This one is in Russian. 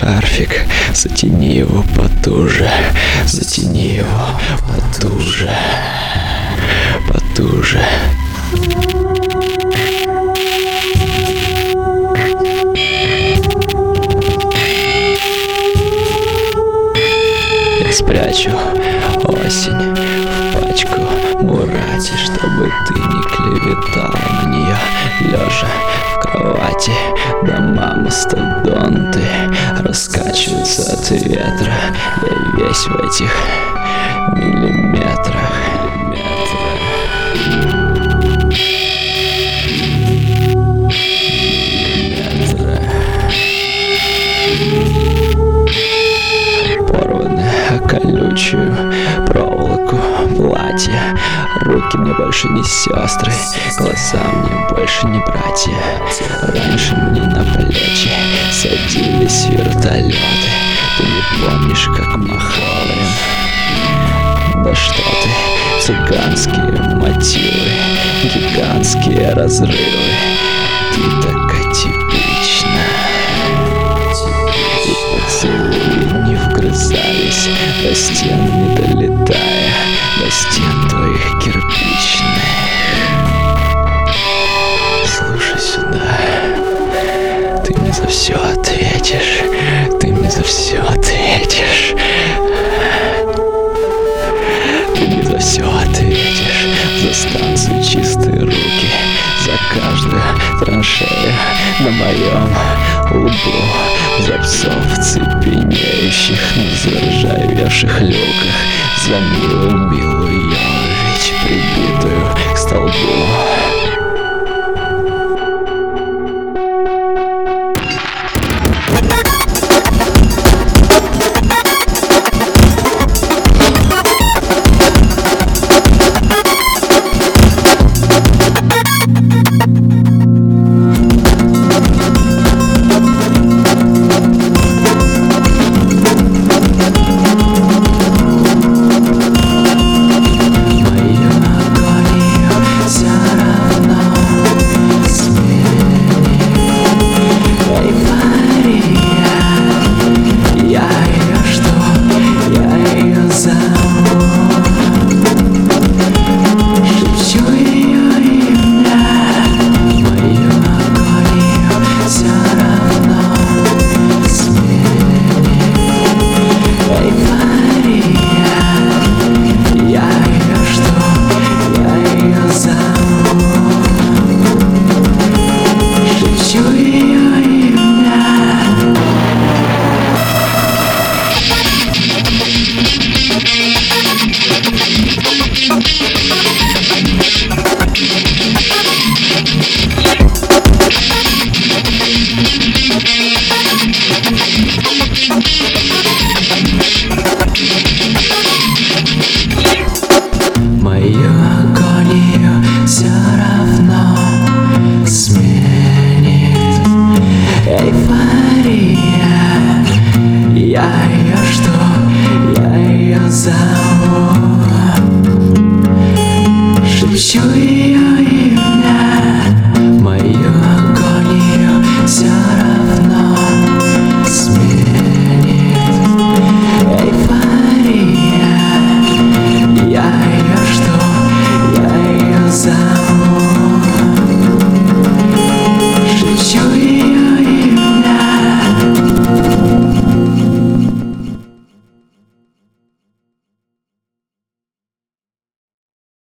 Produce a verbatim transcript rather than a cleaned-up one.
шарфик, затяни его потуже, затяни его потуже, потуже. Я спрячу осень в пачку Мурати, чтобы ты не клеветала на нее, лежа в кровати. Дома мастодонты раскачиваются от ветра. Я весь в этих миллиметрах. Колючую проволоку платья. Руки мне больше не сестры, глаза мне больше не братья. Раньше мне на плечи садились вертолеты. Ты не помнишь, как махал им? Да что ты, цыганские мотивы, гигантские разрывы. Ты такая типична. И поцелуи не вгрызались до стен, не долетая до стен твоих кирпичных. Слушай сюда, ты мне за все ответишь, ты мне за все ответишь, ты мне за все ответишь, за станцию чистые руки, за каждую траншею на моем лбу, за псов цепенеющих на заржавевших люках, за милую милую Йовович, прибитую к столбу. Мою агонию все равно сменит эйфория. Я ее жду, я ее зову, шепчу.